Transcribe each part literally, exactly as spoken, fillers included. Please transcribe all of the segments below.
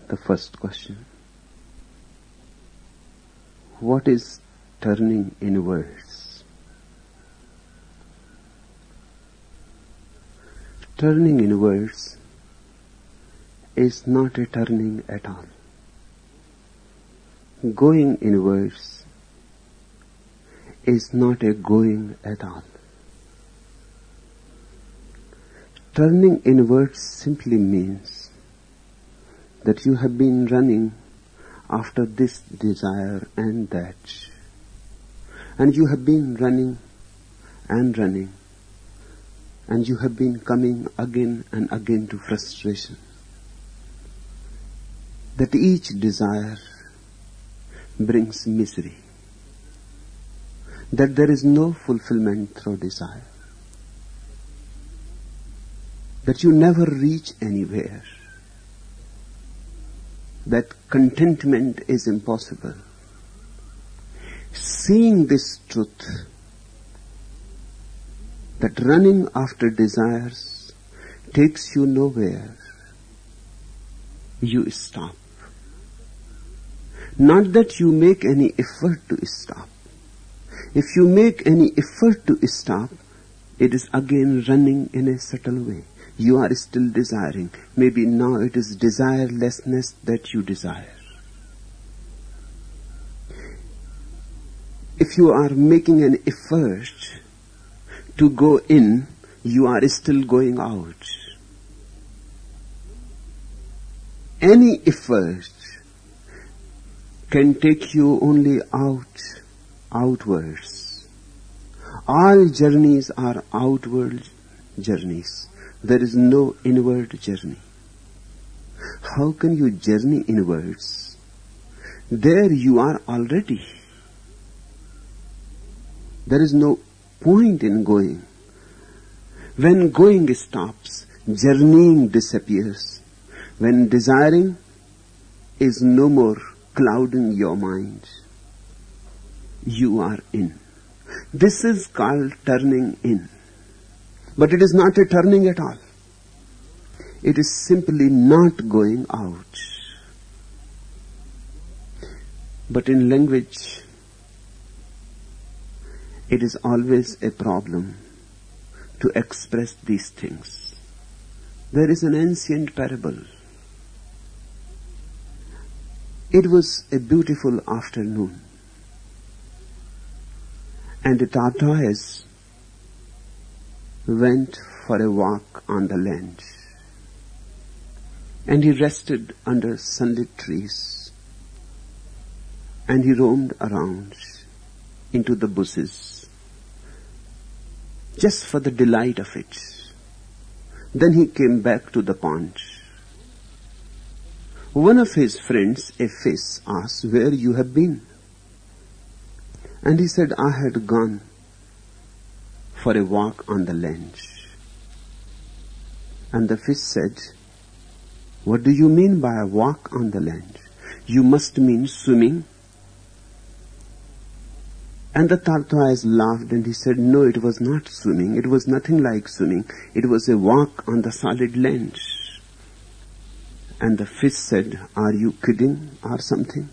the first question. What is turning inwards? Turning inwards is not a turning at all. Going inwards is not a going at all. Turning inwards simply means that you have been running after this desire and that, and you have been running and running, and you have been coming again and again to frustration. That each desire brings misery. That there is no fulfillment through desire. That you never reach anywhere. That contentment is impossible. Seeing this truth, that running after desires takes you nowhere, you stop. Not that you make any effort to stop. If you make any effort to stop, it is again running in a subtle way. You are still desiring. Maybe now it is desirelessness that you desire. If you are making an effort to go in, you are still going out. Any effort can take you only out, outwards. All journeys are outward journeys. There is no inward journey. How can you journey inwards? There you are already. There is no point in going. When going stops, journeying disappears. When desiring is no more clouding your mind, you are in. This is called turning in. But it is not a turning at all. It is simply not going out. But in language, it is always a problem to express these things. There is an ancient parable. It was a beautiful afternoon, and a tortoise went for a walk on the land, and he rested under sunlit trees, and he roamed around into the bushes just for the delight of it. Then he came back to the pond. One of his friends, a fish, asked, "Where you have been?" And he said, "I had gone for a walk on the land." And the fish said, "What do you mean by a walk on the land? You must mean swimming." And the tortoise laughed and he said, "No, it was not swimming. It was nothing like swimming. It was a walk on the solid land." And the fish said, "Are you kidding or something?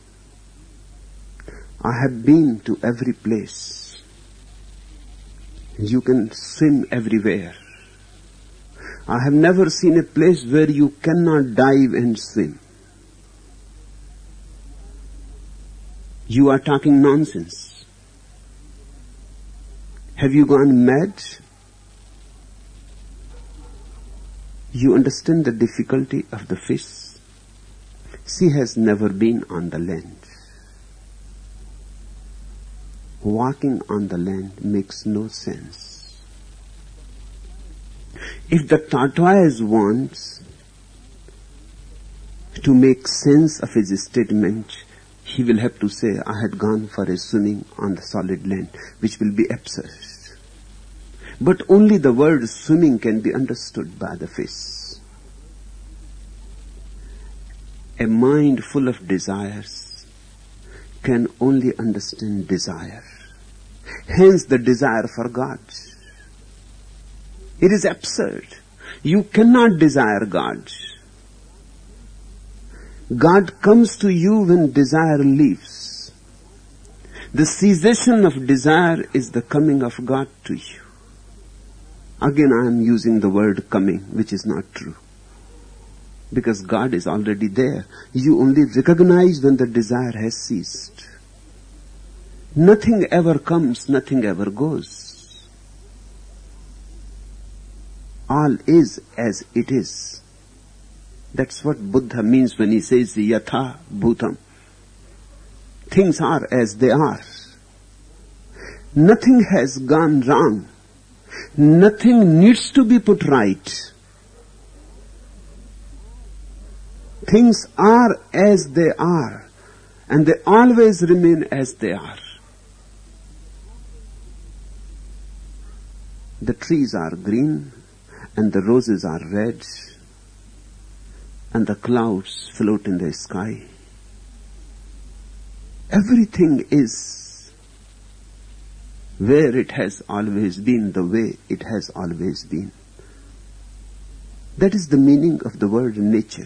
I have been to every place. You can swim everywhere. I have never seen a place where you cannot dive and swim. You are talking nonsense. Have you gone mad? You understand the difficulty of the fish? She has never been on the land. Walking on the land makes no sense. If the tortoise wants to make sense of his statement, he will have to say, "I had gone for a swimming on the solid land," which will be absurd. But only the word swimming can be understood by the fish. A mind full of desires can only understand desire. Hence the desire for God. It is absurd. You cannot desire God. God comes to you when desire leaves. The cessation of desire is the coming of God to you. Again, I am using the word coming, which is not true. Because God is already there. You only recognize when the desire has ceased. Nothing ever comes, nothing ever goes. All is as it is. That's what Buddha means when he says yatha bhutam. Things are as they are. Nothing has gone wrong. Nothing needs to be put right. Things are as they are, and they always remain as they are. The trees are green, and the roses are red, and the clouds float in the sky. Everything is where it has always been, the way it has always been. That is the meaning of the word nature.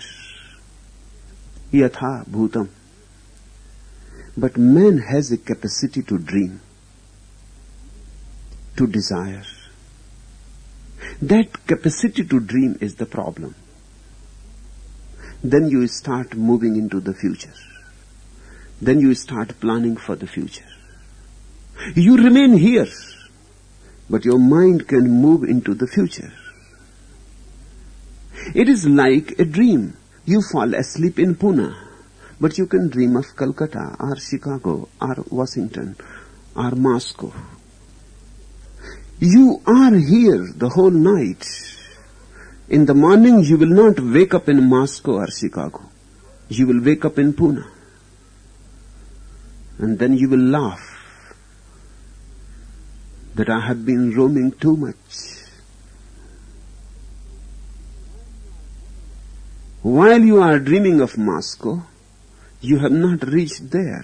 Yatha bhutam. But man has a capacity to dream, to desire. That capacity to dream is the problem. Then you start moving into the future. Then you start planning for the future. You remain here, but your mind can move into the future. It is like a dream. You fall asleep in Pune, but you can dream of Calcutta or Chicago or Washington or Moscow. You are here the whole night. In the morning you will not wake up in Moscow or Chicago. You will wake up in Pune. And then you will laugh that I have been roaming too much. While you are dreaming of Moscow, you have not reached there.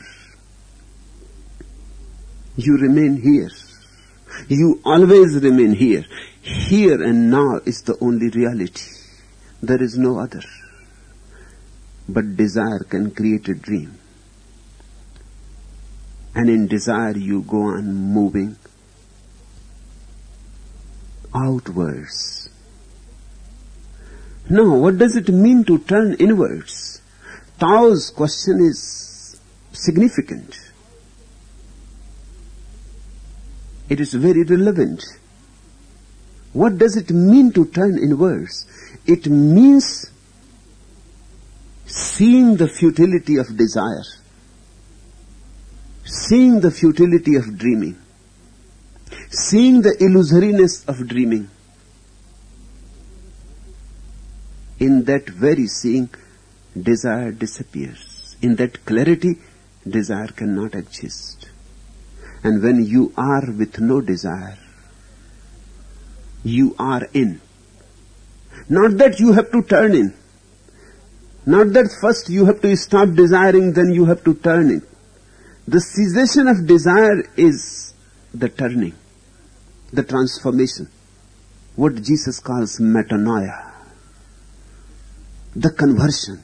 You remain here. You always remain here. Here and now is the only reality. There is no other. But desire can create a dream. And in desire you go on moving outwards. Now, what does it mean to turn inwards? Tao's question is significant. It is very relevant. What does it mean to turn inwards? It means seeing the futility of desire, seeing the futility of dreaming, seeing the illusoriness of dreaming. In that very seeing, desire disappears. In that clarity, desire cannot exist. And when you are with no desire, you are in. Not that you have to turn in. Not that first you have to stop desiring, then you have to turn in. The cessation of desire is the turning, the transformation. What Jesus calls metanoia. The conversion.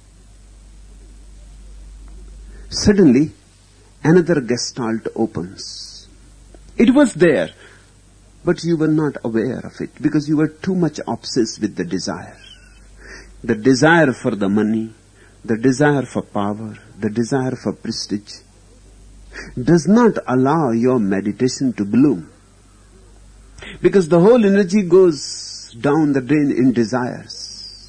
Suddenly, another gestalt opens. It was there, but you were not aware of it because you were too much obsessed with the desire. The desire for the money, the desire for power, the desire for prestige does not allow your meditation to bloom. Because the whole energy goes down the drain in desires.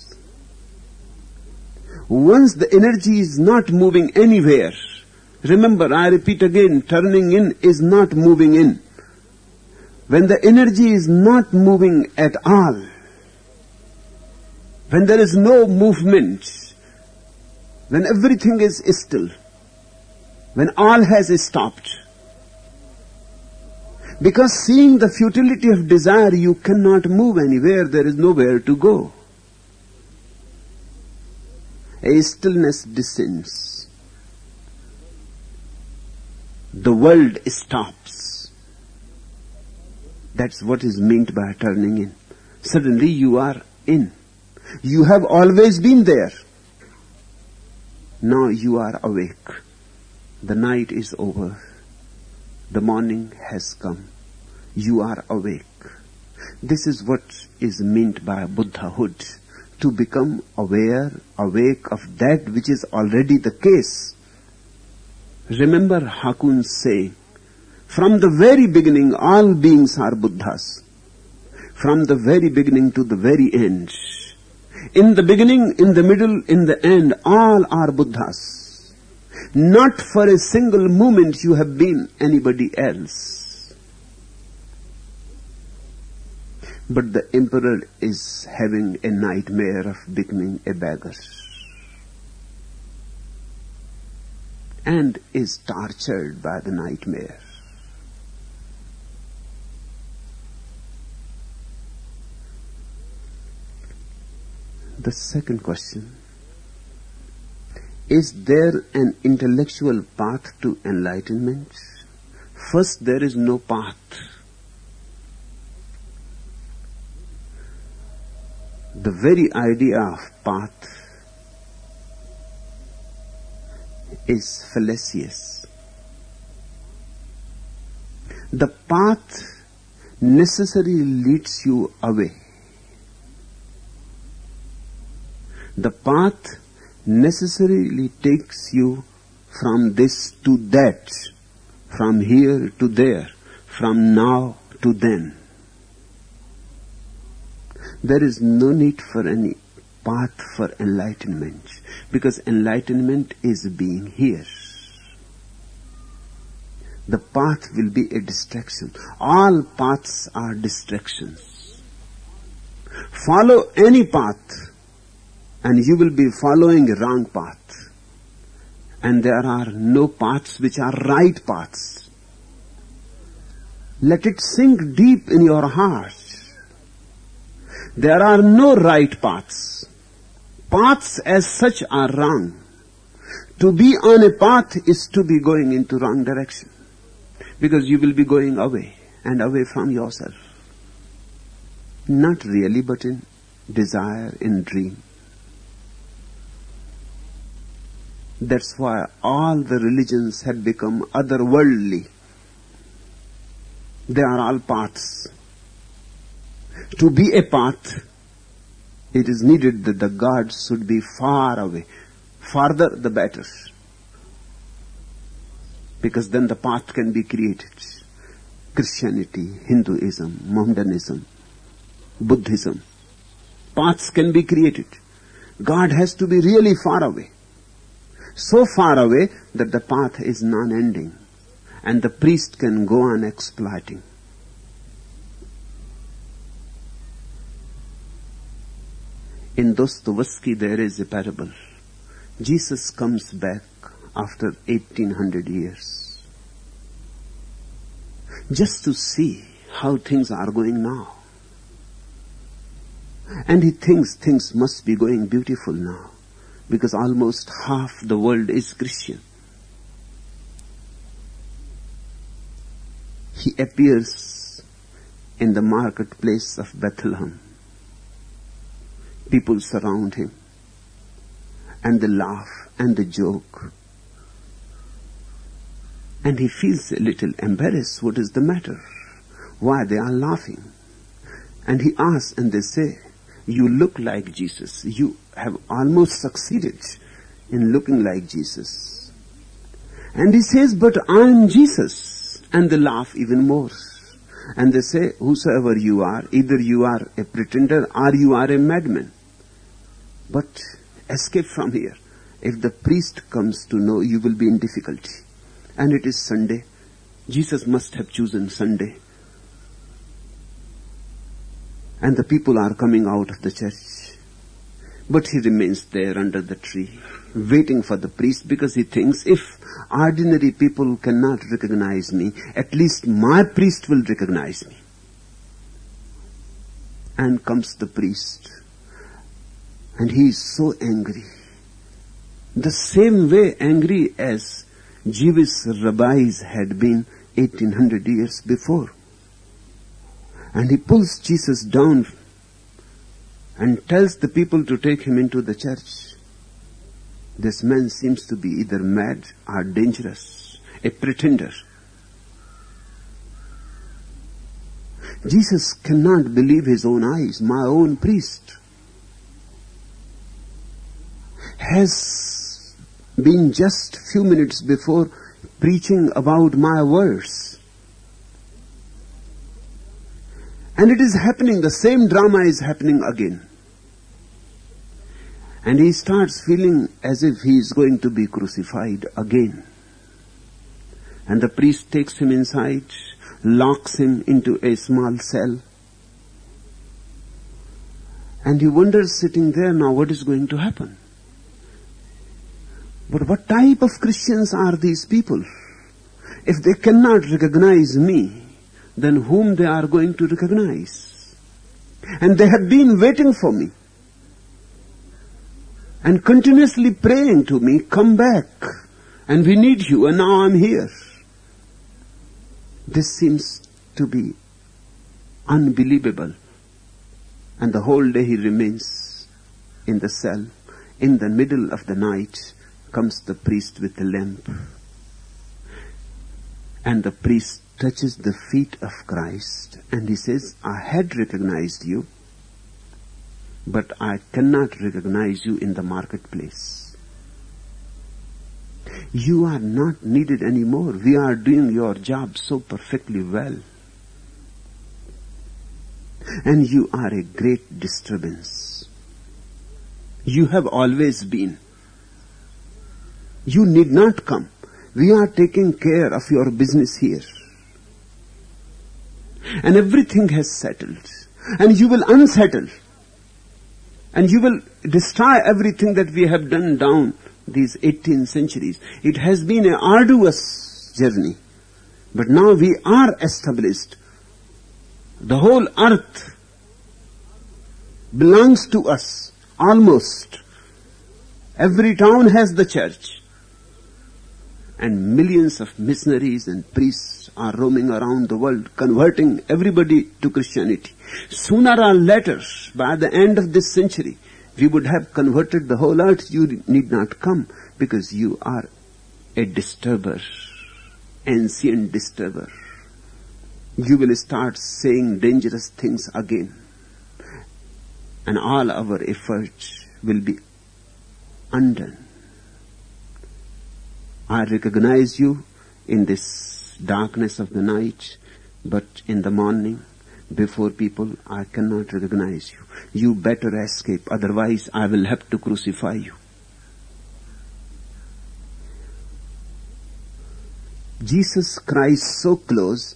Once the energy is not moving anywhere, remember, I repeat again, turning in is not moving in. When the energy is not moving at all, when there is no movement, when everything is still, when all has stopped, because seeing the futility of desire, you cannot move anywhere, there is nowhere to go. A stillness descends. The world stops. That's what is meant by turning in. Suddenly you are in. You have always been there. Now you are awake. The night is over. The morning has come. You are awake. This is what is meant by Buddhahood. To become aware, awake of that which is already the case. Remember Hakun's saying, from the very beginning all beings are Buddhas. From the very beginning to the very end. In the beginning, in the middle, in the end, all are Buddhas. Not for a single moment you have been anybody else. But the emperor is having a nightmare of becoming a beggar. And is tortured by the nightmare. The second question, is there an intellectual path to enlightenment? First, there is no path. The very idea of path is fallacious. The path necessarily leads you away. The path necessarily takes you from this to that, from here to there, from now to then. There is no need for any path for enlightenment, because enlightenment is being here. The path will be a distraction. All paths are distractions. Follow any path, and you will be following a wrong path. And there are no paths which are right paths. Let it sink deep in your heart. There are no right paths. Paths as such are wrong. To be on a path is to be going into wrong direction. Because you will be going away and away from yourself. Not really, but in desire, in dream. That's why all the religions have become otherworldly. They are all paths. To be a path, it is needed that the gods should be far away. Farther, the better. Because then the path can be created. Christianity, Hinduism, Mohammedanism, Buddhism. Paths can be created. God has to be really far away. So far away that the path is non-ending. And the priest can go on exploiting. In Dostoevsky there is a parable. Jesus comes back after eighteen hundred years. Just to see how things are going now. And he thinks things must be going beautiful now. Because almost half the world is Christian. He appears in the marketplace of Bethlehem. People surround him. And they laugh and they joke. And he feels a little embarrassed. What is the matter? Why they are laughing? And he asks and they say, you look like Jesus. You have almost succeeded in looking like Jesus. And he says, but I am Jesus. And they laugh even more. And they say, whosoever you are, either you are a pretender or you are a madman. But escape from here. If the priest comes to know, you will be in difficulty. And it is Sunday. Jesus must have chosen Sunday. And the people are coming out of the church. But he remains there under the tree, waiting for the priest, because he thinks, if ordinary people cannot recognize me, at least my priest will recognize me. And comes the priest. And he is so angry. The same way angry as Jewish rabbis had been eighteen hundred years before. And he pulls Jesus down and tells the people to take him into the church. This man seems to be either mad or dangerous, a pretender. Jesus cannot believe his own eyes. My own priest has been just few minutes before preaching about my words. And it is happening, the same drama is happening again. And he starts feeling as if he is going to be crucified again. And the priest takes him inside, locks him into a small cell. And he wonders, sitting there, now what is going to happen? But what type of Christians are these people? If they cannot recognize me, then whom they are going to recognize? And they have been waiting for me and continuously praying to me, come back, and we need you, and now I'm here. This seems to be unbelievable. And the whole day he remains in the cell. In the middle of the night comes the priest with the lamp. And the priest touches the feet of Christ and he says, I had recognized you, but I cannot recognize you in the marketplace. You are not needed anymore. We are doing your job so perfectly well. And you are a great disturbance. You have always been. You need not come. We are taking care of your business here. And everything has settled. And you will unsettle. And you will destroy everything that we have done down these eighteen centuries. It has been an arduous journey. But now we are established. The whole earth belongs to us, almost. Every town has the church. And millions of missionaries and priests are roaming around the world, converting everybody to Christianity. Sooner or later, by the end of this century, we would have converted the whole earth. You need not come, because you are a disturber, ancient disturber. You will start saying dangerous things again. And all our efforts will be undone. I recognize you in this darkness of the night, but in the morning, before people, I cannot recognize you. You better escape, otherwise I will have to crucify you. Jesus Christ so close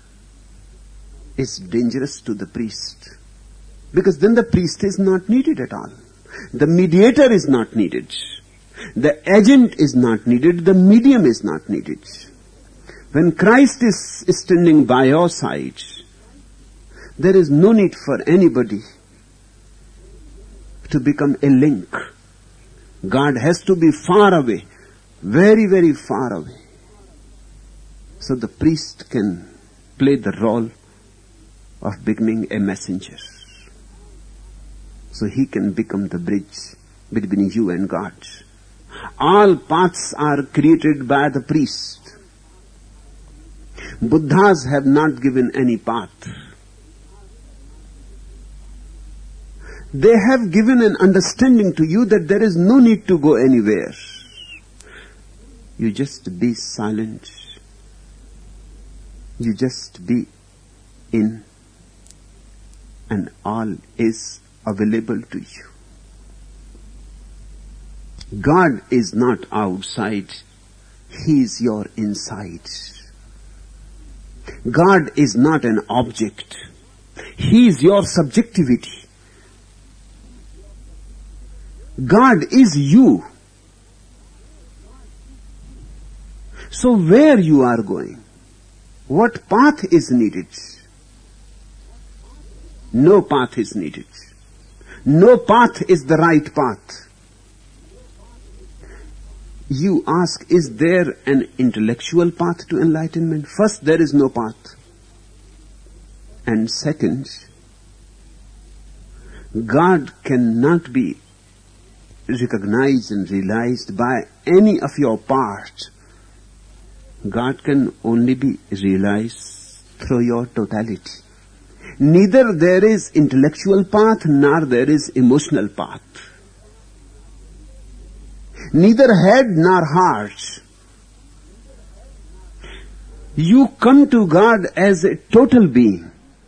is dangerous to the priest, because then the priest is not needed at all. The mediator is not needed. The agent is not needed. The medium is not needed. When Christ is standing by your side, there is no need for anybody to become a link. God has to be far away, very, very far away. So the priest can play the role of becoming a messenger. So he can become the bridge between you and God. All paths are created by the priest. Buddhas have not given any path. They have given an understanding to you that there is no need to go anywhere. You just be silent. You just be in, and all is available to you. God is not outside. He is your inside. God is not an object. He is your subjectivity. God is you. So where you are going? What path is needed? No path is needed. No path is the right path. You ask, is there an intellectual path to enlightenment? First, there is no path. And second, God cannot be recognized and realized by any of your parts. God can only be realized through your totality. Neither there is intellectual path nor there is emotional path. Neither head nor heart. You come to God as a total being.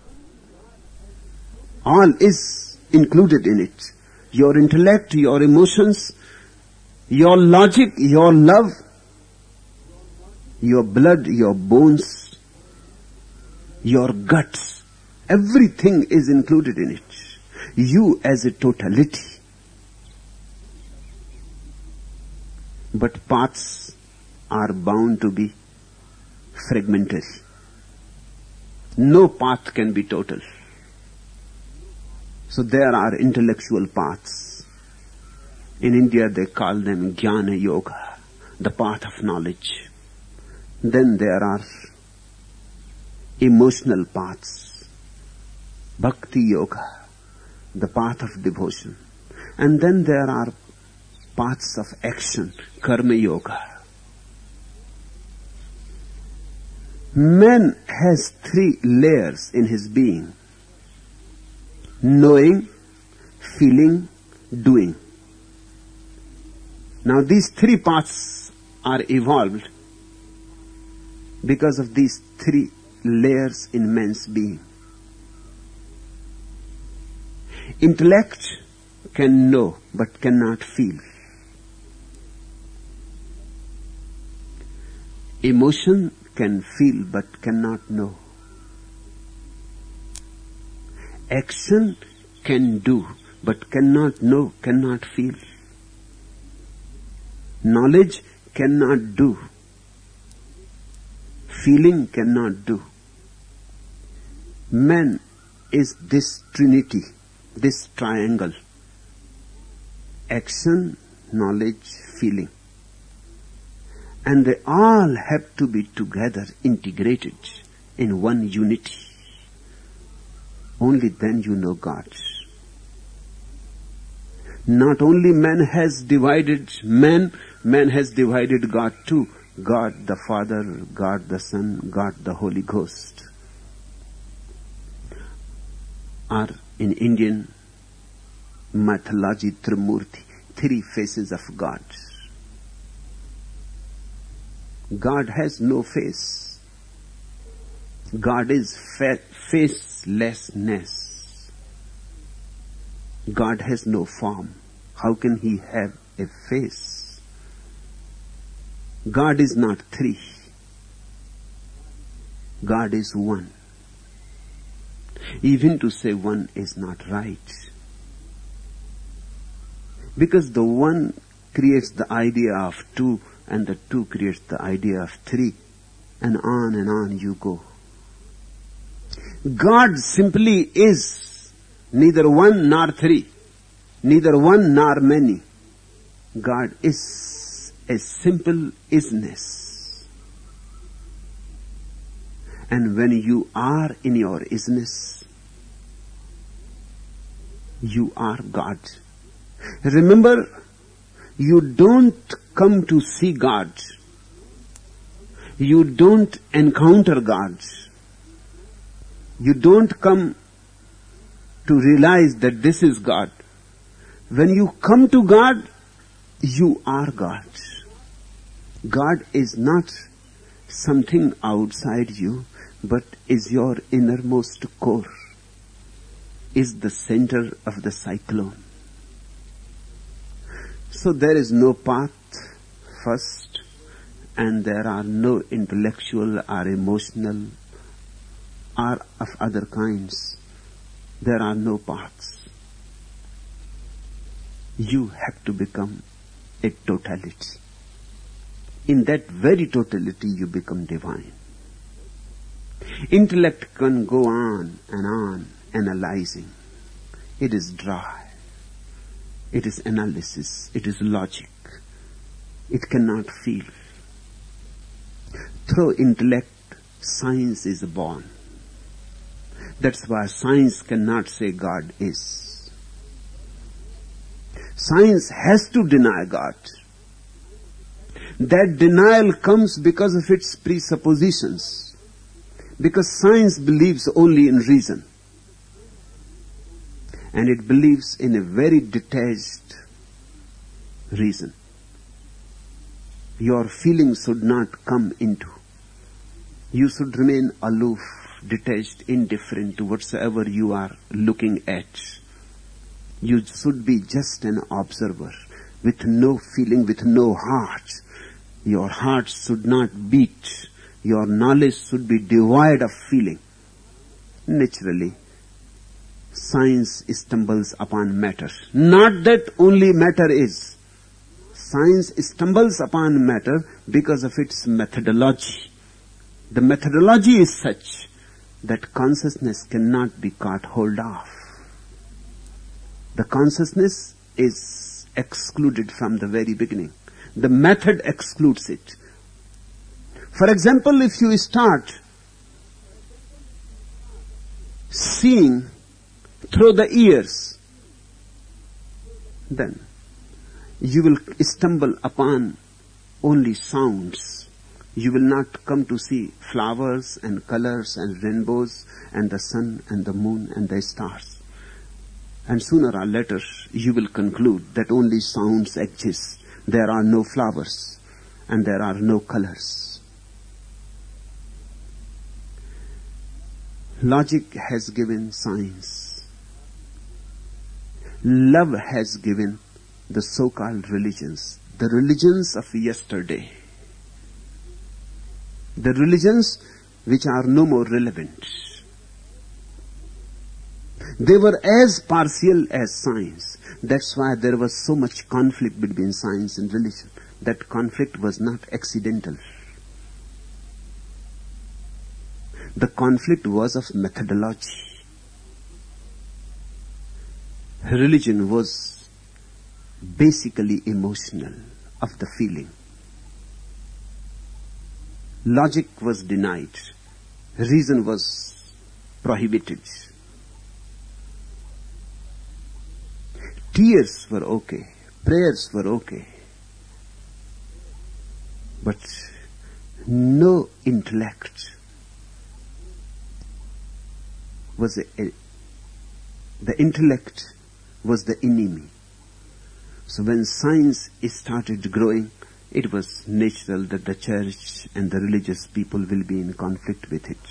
All is included in it. Your intellect, your emotions, your logic, your love, your blood, your bones, your guts. Everything is included in it. You as a totality. But paths are bound to be fragmentary. No path can be total. So there are intellectual paths. In India they call them Jnana Yoga, the path of knowledge. Then there are emotional paths, Bhakti Yoga, the path of devotion. And then there are paths of action, Karma Yoga. Man has three layers in his being: knowing, feeling, doing. Now these three paths are evolved because of these three layers in man's being. Intellect can know but cannot feel. Emotion can feel but cannot know. Action can do but cannot know, cannot feel. Knowledge cannot do. Feeling cannot do. Man is this trinity, this triangle. Action, knowledge, feeling. And they all have to be together, integrated in one unity. Only then you know God. Not only man has divided man, man has divided God too. God the Father, God the Son, God the Holy Ghost are in Indian mythology Trimurti, three faces of God. God has no face. God is fa- facelessness. God has no form. How can he have a face? God is not three. God is one. Even to say one is not right. Because the one creates the idea of two, and the two creates the idea of three, and on and on you go. God simply is neither one nor three, neither one nor many. God is a simple isness. And when you are in your isness, you are God. Remember, you don't come to see God. You don't encounter God. You don't come to realize that this is God. When you come to God, you are God. God is not something outside you, but is your innermost core, is the center of the cyclone. So there is no path first, and there are no intellectual or emotional or of other kinds. There are no paths. You have to become a totality. In that very totality you become divine. Intellect can go on and on analyzing. It is dry. It is analysis. It is logic. It cannot feel. Through intellect, science is born. That's why science cannot say God is. Science has to deny God. That denial comes because of its presuppositions. Because science believes only in reason. And it believes in a very detached reason. Your feelings should not come into. You should remain aloof, detached, indifferent to whatsoever you are looking at. You should be just an observer, with no feeling, with no heart. Your heart should not beat. Your knowledge should be devoid of feeling. Naturally, science stumbles upon matter. Not that only matter is. Science stumbles upon matter because of its methodology. The methodology is such that consciousness cannot be caught hold of. The consciousness is excluded from the very beginning. The method excludes it. For example, if you start seeing through the ears, then you will stumble upon only sounds. You will not come to see flowers and colors and rainbows and the sun and the moon and the stars. And sooner or later you will conclude that only sounds exist. There are no flowers and there are no colors. Logic has given science. Love has given the so-called religions, the religions of yesterday, the religions which are no more relevant. They were as partial as science. That's why there was so much conflict between science and religion. That conflict was not accidental. The conflict was of methodology. Religion was basically emotional, of the feeling. Logic was denied. Reason was prohibited. Tears were okay. Prayers were okay. But no intellect was a, a, the intellect was the enemy. So when science started growing, it was natural that the church and the religious people will be in conflict with it.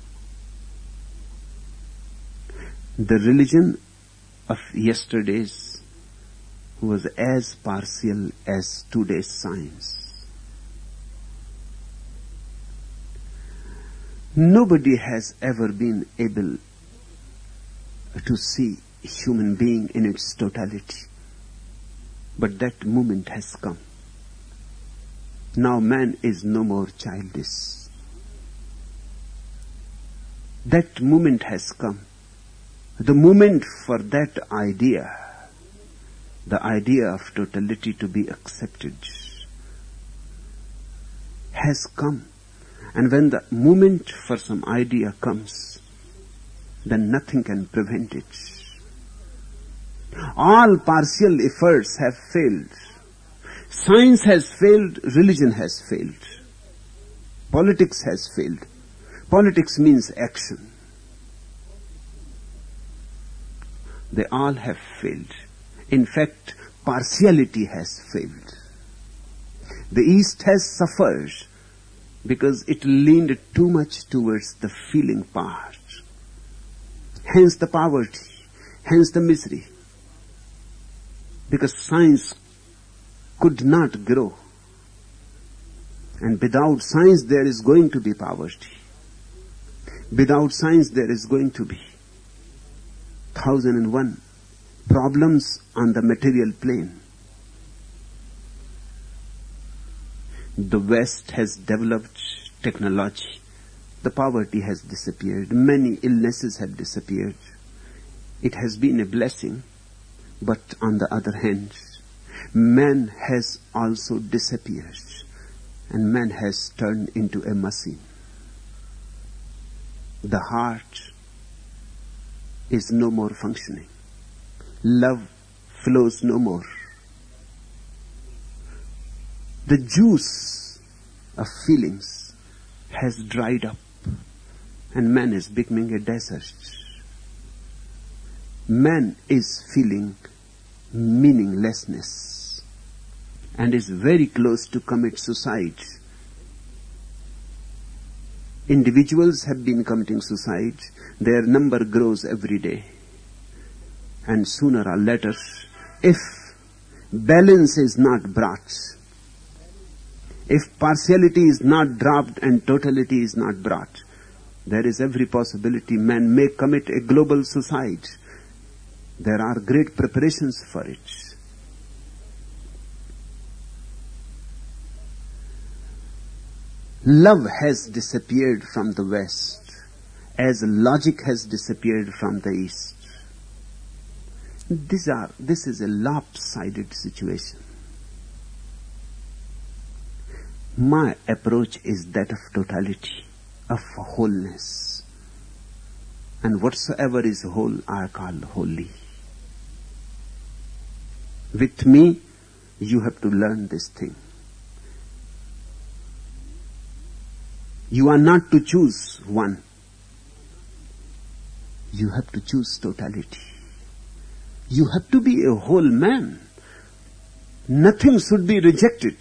The religion of yesterday's was as partial as today's science. Nobody has ever been able to see a human being in its totality. But that moment has come. Now man is no more childish. That moment has come. The moment for that idea, the idea of totality to be accepted, has come. And when the moment for some idea comes, then nothing can prevent it. All partial efforts have failed. Science has failed, religion has failed. Politics has failed. Politics means action. They all have failed. In fact, partiality has failed. The East has suffered because it leaned too much towards the feeling part. Hence the poverty, hence the misery. Because science could not grow. And without science there is going to be poverty. Without science there is going to be thousand and one problems on the material plane. The West has developed technology. The poverty has disappeared. Many illnesses have disappeared. It has been a blessing. But on the other hand, man has also disappeared. And man has turned into a machine. The heart is no more functioning. Love flows no more. The juice of feelings has dried up, and man is becoming a desert. Man is feeling meaninglessness and is very close to commit suicide. Individuals have been committing suicide. Their number grows every day. And sooner or later, if balance is not brought, if partiality is not dropped and totality is not brought, there is every possibility man may commit a global suicide. There are great preparations for it. Love has disappeared from the West as logic has disappeared from the East. These are, this is a lopsided situation. My approach is that of totality, of wholeness. And whatsoever is whole, I call holy. With me, you have to learn this thing. You are not to choose one. You have to choose totality. You have to be a whole man. Nothing should be rejected.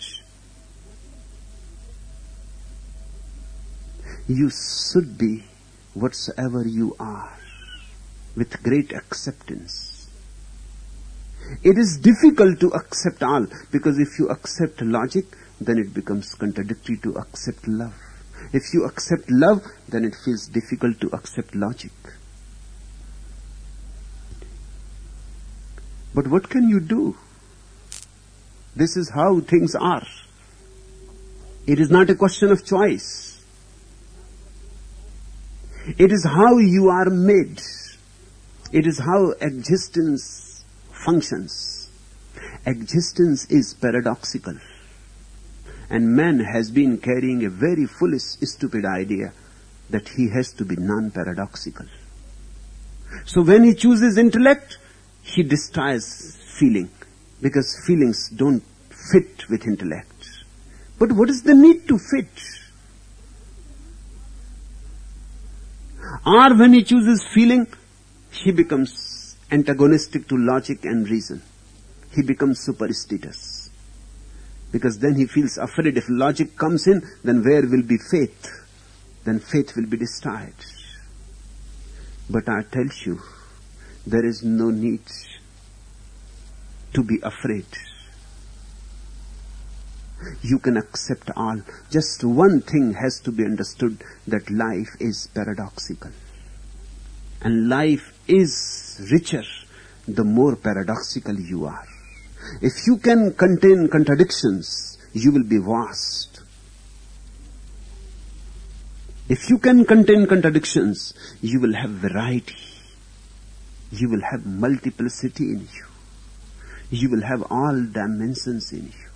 You should be whatsoever you are, with great acceptance. It is difficult to accept all, because if you accept logic, then it becomes contradictory to accept love. If you accept love, then it feels difficult to accept logic. But what can you do? This is how things are. It is not a question of choice. It is how you are made. It is how existence functions. Existence is paradoxical. And man has been carrying a very foolish, stupid idea that he has to be non-paradoxical. So when he chooses intellect, he destroys feeling, because feelings don't fit with intellect. But what is the need to fit? Or when he chooses feeling, he becomes antagonistic to logic and reason. He becomes superstitious. Because then he feels afraid if logic comes in, then where will be faith? Then faith will be destroyed. But I tell you, there is no need to be afraid. You can accept all. Just one thing has to be understood, that life is paradoxical. And life is richer the more paradoxical you are. If you can contain contradictions, you will be vast. If you can contain contradictions, you will have variety. You will have multiplicity in you. You will have all dimensions in you.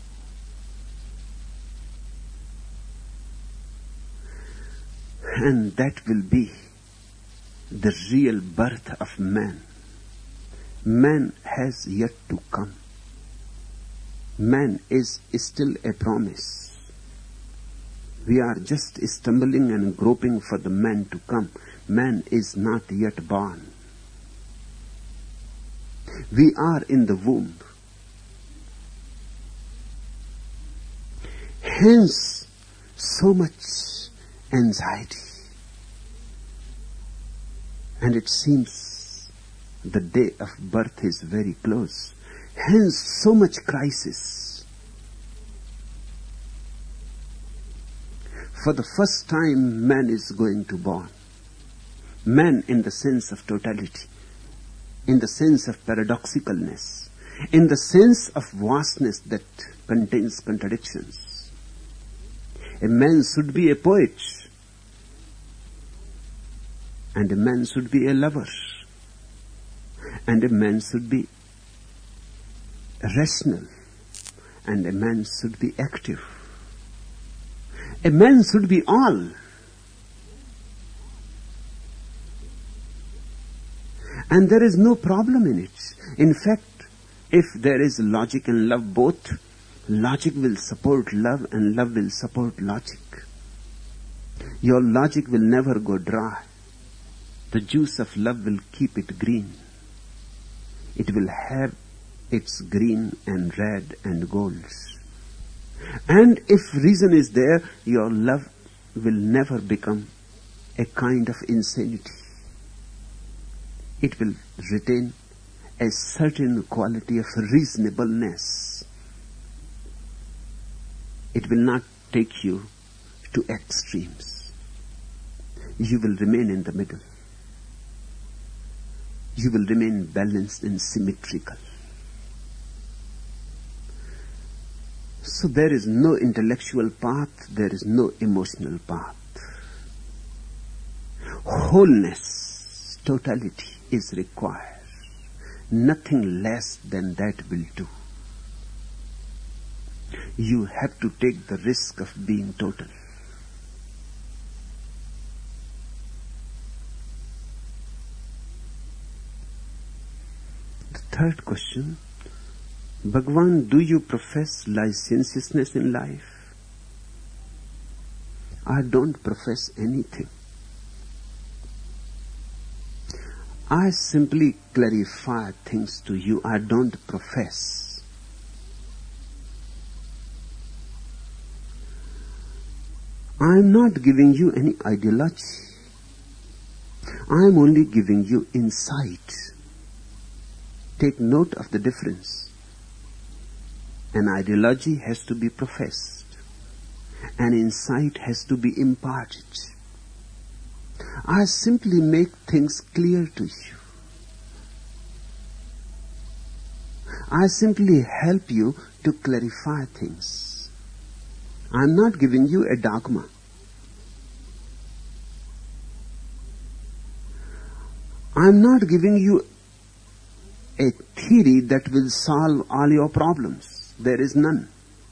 And that will be the real birth of man. Man has yet to come. Man is still a promise. We are just stumbling and groping for the man to come. Man is not yet born. We are in the womb. Hence, so much anxiety. And it seems the day of birth is very close. Hence, so much crisis. For the first time, man is going to born. Man in the sense of totality, in the sense of paradoxicalness, in the sense of vastness that contains contradictions. A man should be a poet, and a man should be a lover, and a man should be rational, and a man should be active. A man should be all. And there is no problem in it. In fact, If there is logic and love both, logic will support love and love will support logic. Your logic will never go dry. The juice of love will keep it green. It will have its green and red and golds. And if reason is there, your love will never become a kind of insanity. It will retain a certain quality of reasonableness. It will not take you to extremes. You will remain in the middle. You will remain balanced and symmetrical. So there is no intellectual path, there is no emotional path. Wholeness, totality is required. Nothing less than that will do. You have to take the risk of being total. The third question, Bhagwan, do you profess licentiousness in life? I don't profess anything. I simply clarify things to you. I don't profess. I am not giving you any ideology. I am only giving you insight. Take note of the difference. An ideology has to be professed. An insight has to be imparted. I simply make things clear to you. I simply help you to clarify things. I am not giving you a dogma. I am not giving you a theory that will solve all your problems. There is none.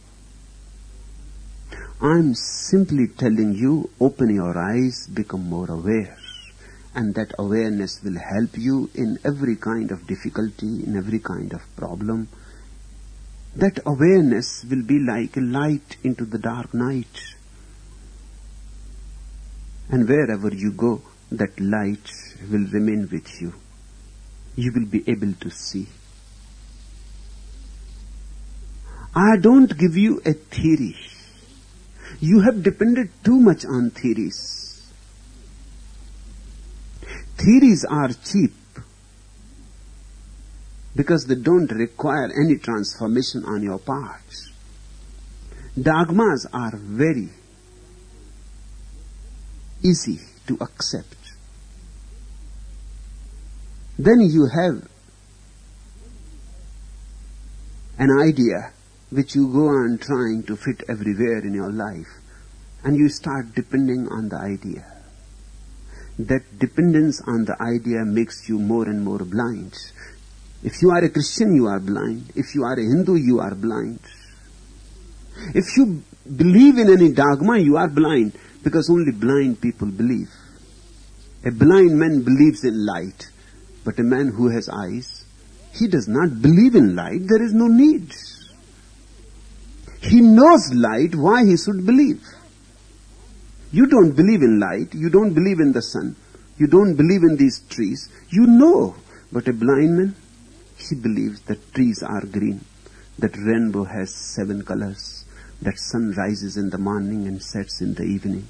I'm simply telling you, open your eyes, become more aware. And that awareness will help you in every kind of difficulty, in every kind of problem. That awareness will be like a light into the dark night. And wherever you go, that light will remain with you. You will be able to see. I don't give you a theory. You have depended too much on theories. Theories are cheap because they don't require any transformation on your part. Dogmas are very easy to accept. Then you have an idea which you go on trying to fit everywhere in your life, and you start depending on the idea. That dependence on the idea makes you more and more blind. If you are a Christian, you are blind. If you are a Hindu, you are blind. If you believe in any dogma, you are blind, because only blind people believe. A blind man believes in light, but a man who has eyes, he does not believe in light. There is no need. He knows light, why he should believe? You don't believe in light, you don't believe in the sun, you don't believe in these trees, you know. But a blind man, he believes that trees are green, that rainbow has seven colors, that sun rises in the morning and sets in the evening,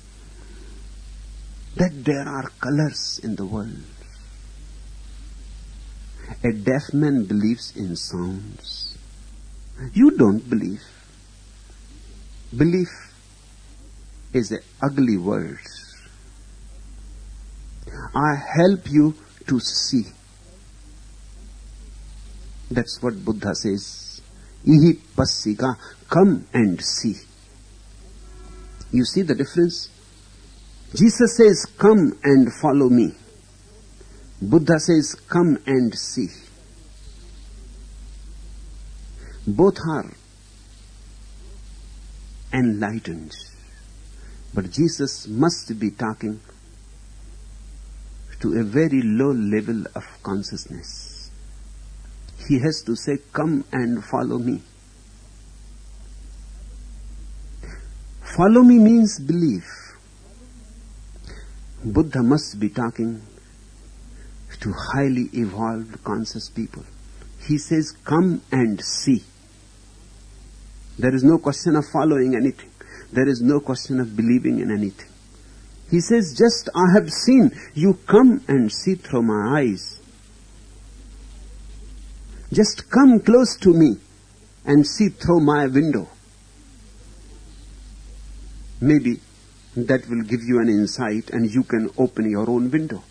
that there are colors in the world. A deaf man believes in sounds. You don't believe. Belief is an ugly word. I help you to see. That's what Buddha says. Ihi passika, come and see. You see the difference? Jesus says, come and follow me. Buddha says, come and see. Both are enlightened. But Jesus must be talking to a very low level of consciousness. He has to say, come and follow me. Follow me means believe. Buddha must be talking to highly evolved conscious people. He says, come and see. There is no question of following anything. There is no question of believing in anything. He says, just I have seen. You come and see through my eyes. Just come close to me and see through my window. Maybe that will give you an insight and you can open your own window.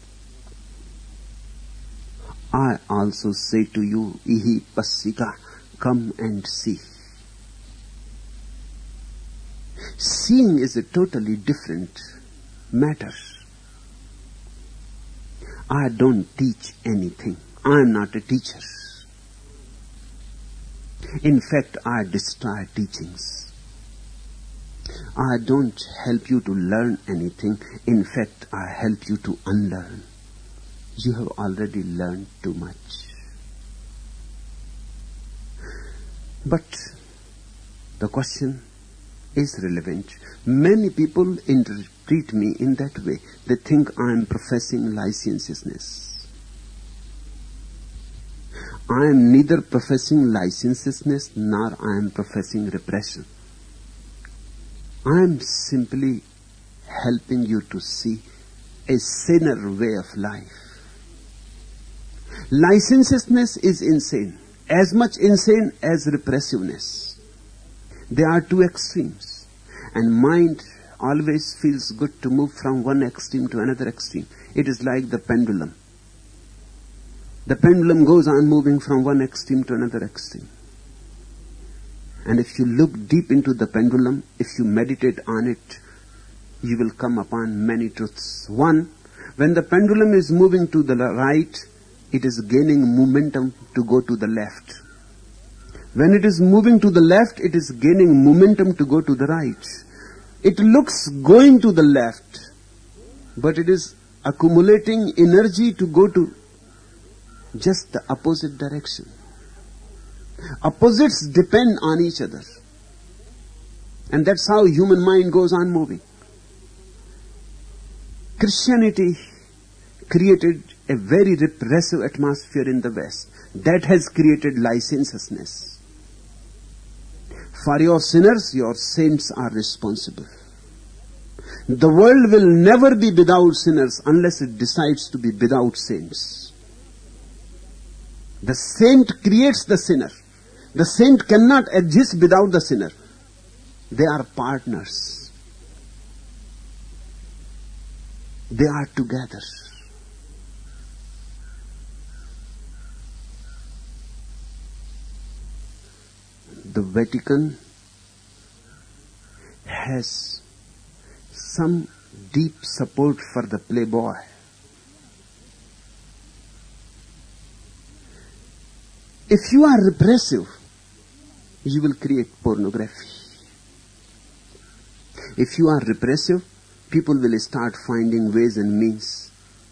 I also say to you, ihi passika, come and see. Seeing is a totally different matter. I don't teach anything. I am not a teacher. In fact, I destroy teachings. I don't help you to learn anything. In fact, I help you to unlearn. You have already learned too much. But the question is relevant. Many people interpret me in that way. They think I am professing licentiousness. I am neither professing licentiousness nor I am professing repression. I am simply helping you to see a saner way of life. Licentiousness is insane, as much insane as repressiveness. They are two extremes, and mind always feels good to move from one extreme to another extreme. It is like the pendulum. The pendulum goes on moving from one extreme to another extreme. And if you look deep into the pendulum, if you meditate on it, you will come upon many truths. One, when the pendulum is moving to the right, it is gaining momentum to go to the left. When it is moving to the left, it is gaining momentum to go to the right. It looks going to the left, but it is accumulating energy to go to just the opposite direction. Opposites depend on each other. And that's how human mind goes on moving. Christianity created a very repressive atmosphere in the West. That has created licentiousness. For your sinners, your saints are responsible. The world will never be without sinners unless it decides to be without saints. The saint creates the sinner. The saint cannot exist without the sinner. They are partners. They are together. The Vatican has some deep support for the playboy. If you are repressive, you will create pornography. If you are repressive, people will start finding ways and means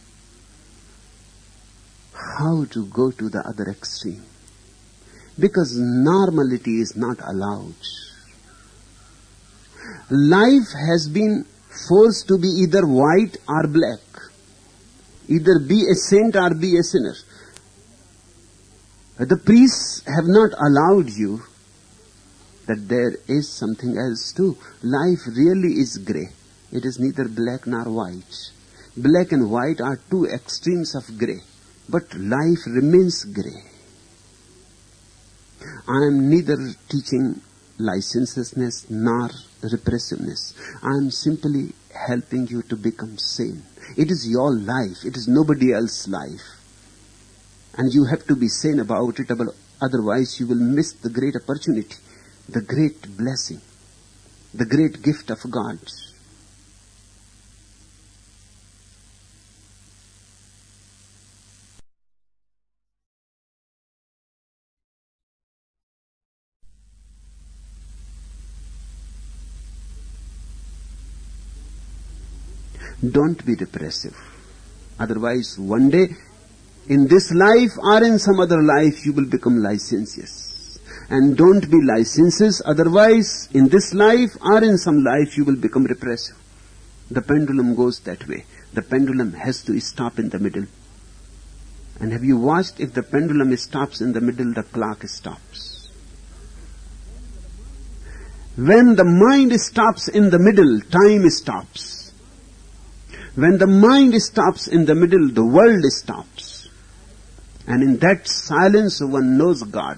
how to go to the other extreme. Because normality is not allowed. Life has been forced to be either white or black. Either be a saint or be a sinner. The priests have not allowed you that there is something else too. Life really is grey. It is neither black nor white. Black and white are two extremes of grey. But life remains grey. I am neither teaching licentiousness nor repressiveness. I am simply helping you to become sane. It is your life. It is nobody else's life. And you have to be sane about it, otherwise you will miss the great opportunity, the great blessing, the great gift of God. Don't be depressive. Otherwise, one day In this life or in some other life, you will become licentious. And don't be licentious, otherwise, in this life or in some life, you will become repressive. The pendulum goes that way. The pendulum has to stop in the middle. And have you watched, if the pendulum stops in the middle, the clock stops. When the mind stops in the middle, time stops. When the mind stops in the middle, the world stops. And in that silence, one knows God.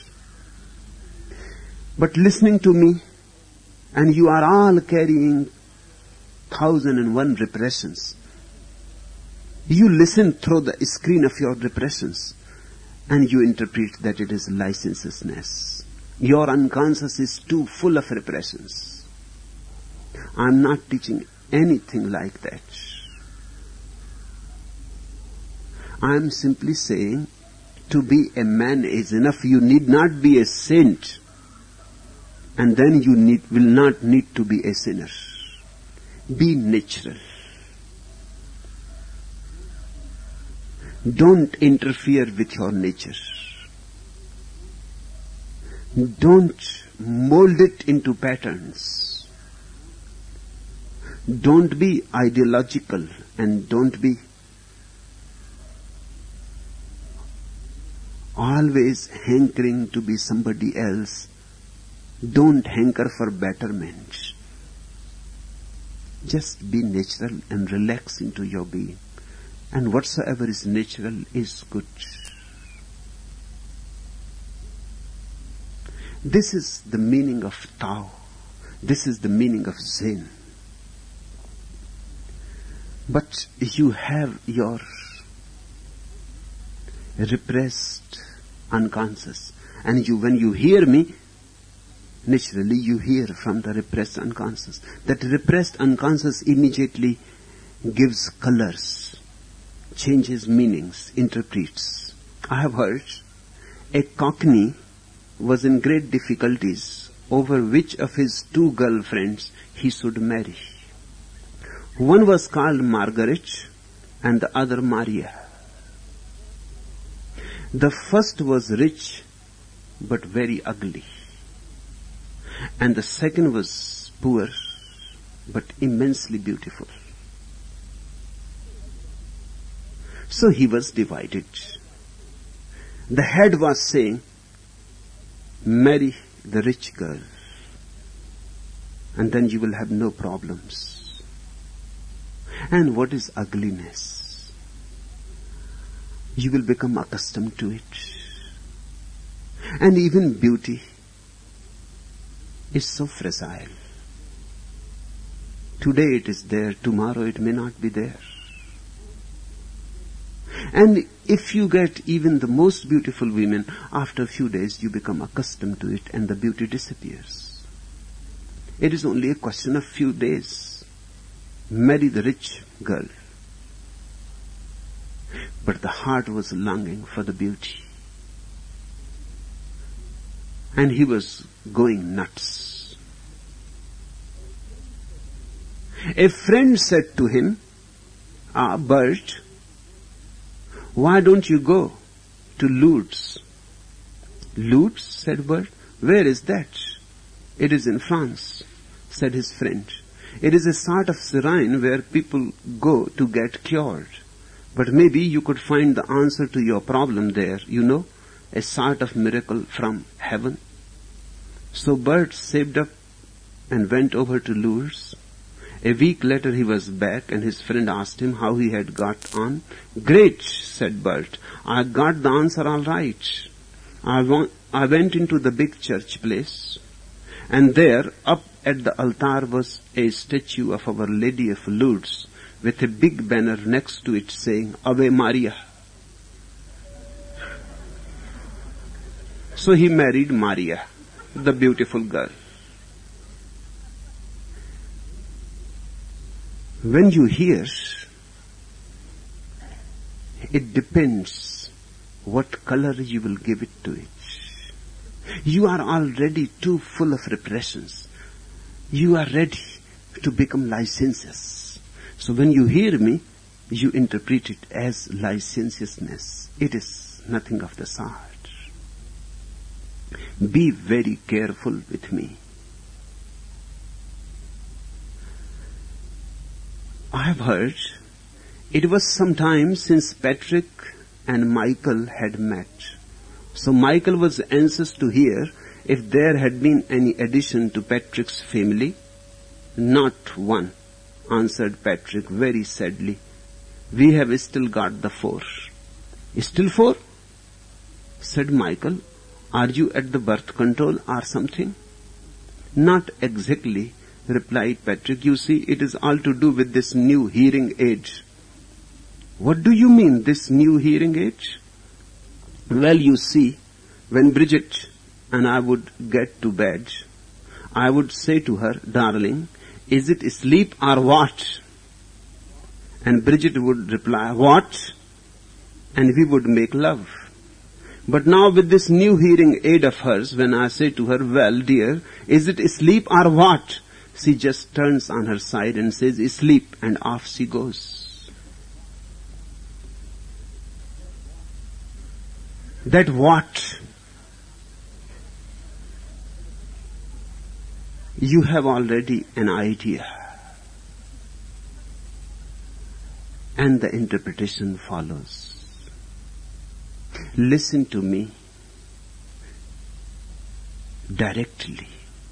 But listening to me, and you are all carrying thousand and one repressions. You listen through the screen of your repressions, and you interpret that it is licentiousness. Your unconscious is too full of repressions. I am not teaching anything like that. I am simply saying, to be a man is enough. You need not be a saint. And then you need, will not need to be a sinner. Be natural. Don't interfere with your nature. Don't mold it into patterns. Don't be ideological, and don't be always hankering to be somebody else. Don't hanker for betterment. Just be natural and relax into your being. And whatsoever is natural is good. This is the meaning of Tao. This is the meaning of Zen. But you have your repressed unconscious. And you, when you hear me, naturally you hear from the repressed unconscious. That repressed unconscious immediately gives colors, changes meanings, interprets. I have heard a Cockney was in great difficulties over which of his two girlfriends he should marry. One was called Margaret and the other Maria. The first was rich but very ugly, and the second was poor but immensely beautiful. So he was divided. The head was saying, marry the rich girl, and then you will have no problems. And what is ugliness? You will become accustomed to it. And even beauty is so fragile. Today it is there, tomorrow it may not be there. And if you get even the most beautiful women, after a few days you become accustomed to it and the beauty disappears. It is only a question of few days. Marry the rich girl. But the heart was longing for the beauty. And he was going nuts. A friend said to him, ah, Bert, why don't you go to Lourdes? Lourdes, said Bert. Where is that? It is in France, said his friend. It is a sort of shrine where people go to get cured. But maybe you could find the answer to your problem there, you know, a sort of miracle from heaven. So Bert saved up and went over to Lourdes. A week later he was back, and his friend asked him how he had got on. Great, said Bert. I got the answer all right. I, wa- I went into the big church place, and there, up at the altar, was a statue of Our Lady of Lourdes with a big banner next to it saying, Ave Maria. So he married Maria, the beautiful girl. When you hear, it depends what color you will give it to it. You are already too full of repressions. You are ready to become licentious. So when you hear me, you interpret it as licentiousness. It is nothing of the sort. Be very careful with me. I have heard it was some time since Patrick and Michael had met. So Michael was anxious to hear if there had been any addition to Patrick's family. Not one, answered Patrick very sadly. We have still got the four. Still four? Said Michael. Are you at the birth control or something? Not exactly, replied Patrick. You see, it is all to do with this new hearing aid. What do you mean, this new hearing aid? Well, you see, when Bridget and I would get to bed, I would say to her, darling, is it sleep or what? And Bridget would reply, what? And we would make love. But now with this new hearing aid of hers, when I say to her, well, dear, is it sleep or what? She just turns on her side and says, sleep, and off she goes. That what? You have already an idea. And the interpretation follows. Listen to me directly.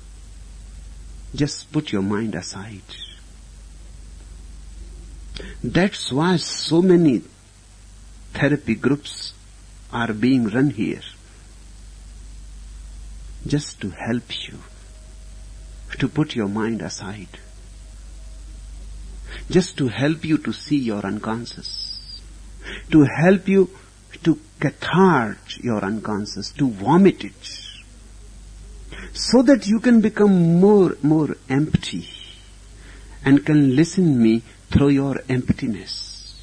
Just put your mind aside. That's why so many therapy groups are being run here. Just to help you to put your mind aside. Just to help you to see your unconscious. To help you to cathart your unconscious, to vomit it, so that you can become more, more empty and can listen me through your emptiness.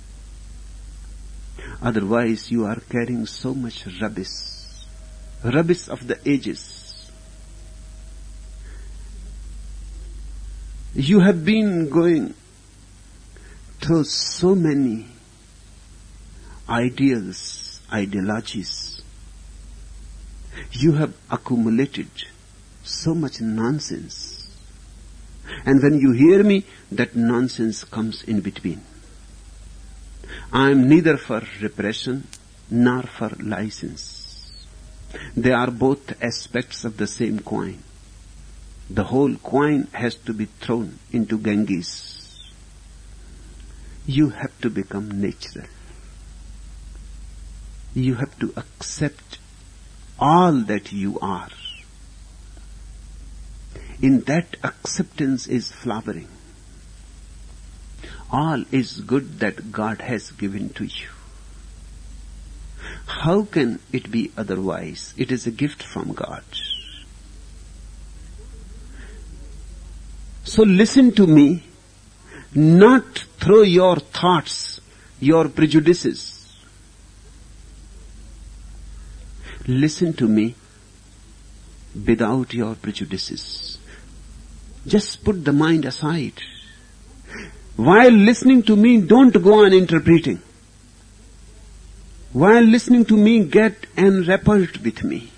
Otherwise you are carrying so much rubbish, rubbish of the ages. You have been going through so many ideals, ideologies. You have accumulated so much nonsense. And when you hear me, that nonsense comes in between. I am neither for repression nor for license. They are both aspects of the same coin. The whole coin has to be thrown into Ganges. You have to become natural. You have to accept all that you are. In that acceptance is flowering. All is good that God has given to you. How can it be otherwise? It is a gift from God. So listen to me, not through your thoughts, your prejudices. Listen to me without your prejudices. Just put the mind aside. While listening to me, don't go on interpreting. While listening to me, get enraptured with me.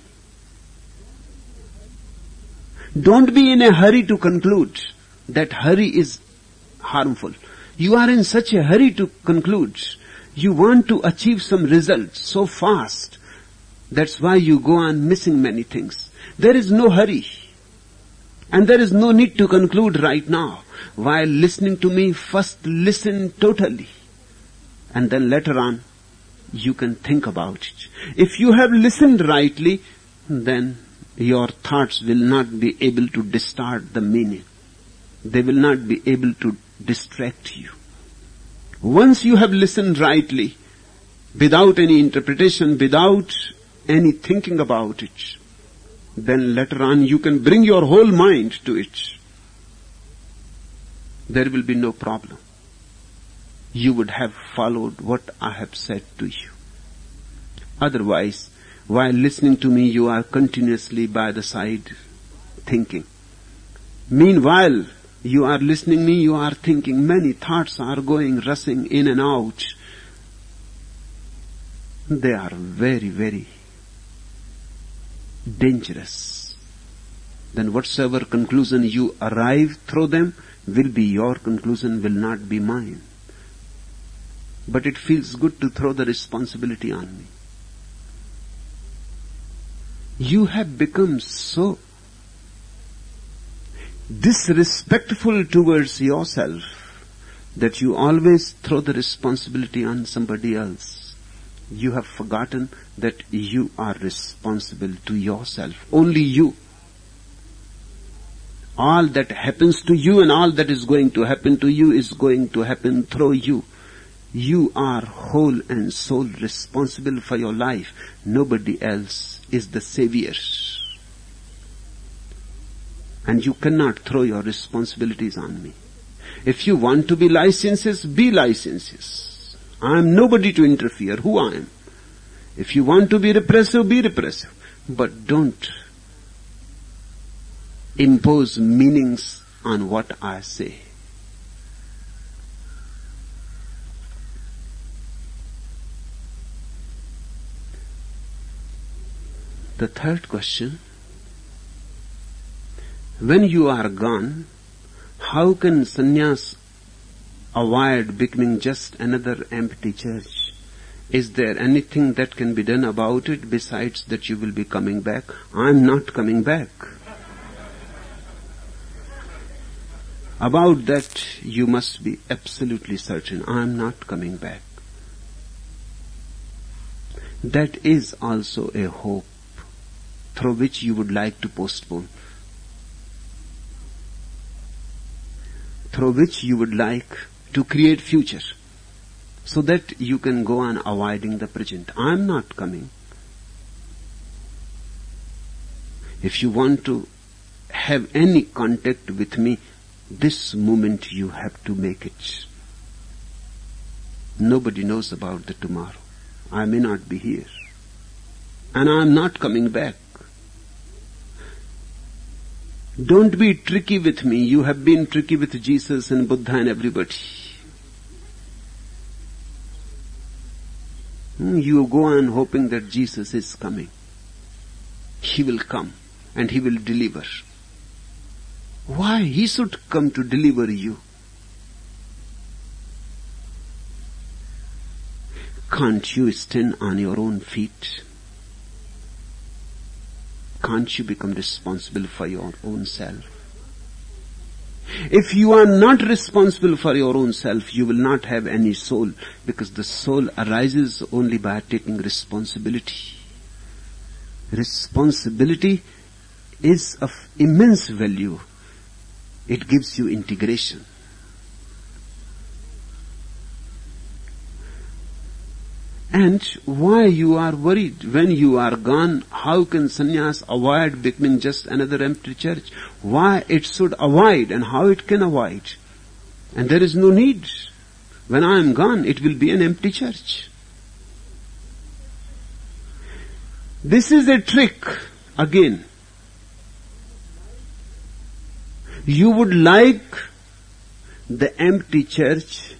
Don't be in a hurry to conclude. That hurry is harmful. You are in such a hurry to conclude. You want to achieve some results so fast. That's why you go on missing many things. There is no hurry. And there is no need to conclude right now. While listening to me, first listen totally. And then later on, you can think about it. If you have listened rightly, then your thoughts will not be able to distort the meaning. They will not be able to distract you. Once you have listened rightly, without any interpretation, without any thinking about it, then later on you can bring your whole mind to it. There will be no problem. You would have followed what I have said to you. Otherwise, while listening to me, you are continuously by the side thinking. Meanwhile, You are listening me, you are thinking, many thoughts are going, rushing in and out. They are very, very dangerous. Then whatsoever conclusion you arrive through them will be your conclusion, will not be mine. But it feels good to throw the responsibility on me. You have become so disrespectful towards yourself that you always throw the responsibility on somebody else. You have forgotten that you are responsible to yourself. Only you. All that happens to you and all that is going to happen to you is going to happen through you. You are whole and sole responsible for your life. Nobody else is the savior. And you cannot throw your responsibilities on me. If you want to be licentious, be licentious. I am nobody to interfere. Who I am? If you want to be repressive, be repressive. But don't impose meanings on what I say. The third question: when you are gone, how can sannyas avoid becoming just another empty church? Is there anything that can be done about it besides that you will be coming back? I'm not coming back. About that you must be absolutely certain. I'm not coming back. That is also a hope through which you would like to postpone, through which you would like to create future, so that you can go on avoiding the present. I'm not coming. If you want to have any contact with me, this moment you have to make it. Nobody knows about the tomorrow. I may not be here. And I'm not coming back. Don't be tricky with me. You have been tricky with Jesus and Buddha and everybody. You go on hoping that Jesus is coming. He will come and he will deliver. Why? He should come to deliver you. Can't you stand on your own feet? Can't you become responsible for your own self? If you are not responsible for your own self, you will not have any soul, because the soul arises only by taking responsibility. Responsibility is of immense value. It gives you integration. And why you are worried? When you are gone, how can sannyas avoid becoming just another empty church? Why it should avoid and how it can avoid? And there is no need. When I am gone, it will be an empty church. This is a trick again. You would like the empty church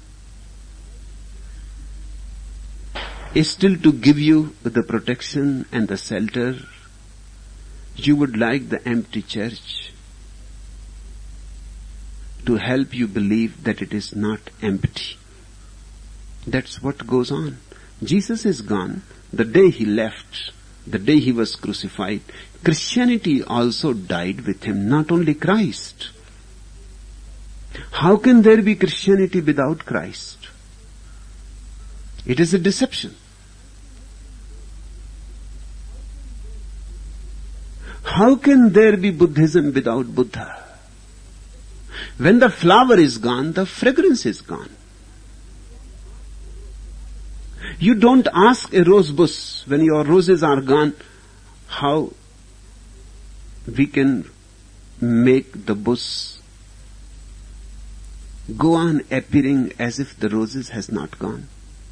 is still to give you the protection and the shelter. You would like the empty church to help you believe that it is not empty. That's what goes on. Jesus is gone. The day he left, the day he was crucified, Christianity also died with him, not only Christ. How can there be Christianity without Christ? It is a deception. How can there be Buddhism without Buddha? When the flower is gone, the fragrance is gone. You don't ask a rose bush, when your roses are gone, how we can make the bush go on appearing as if the roses has not gone.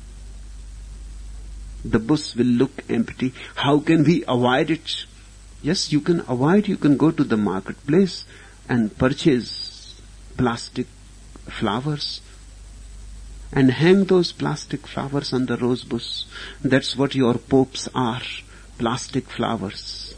The bush will look empty. How can we avoid it? Yes, you can avoid, you can go to the marketplace and purchase plastic flowers and hang those plastic flowers on the rose bush. That's what your popes are, plastic flowers.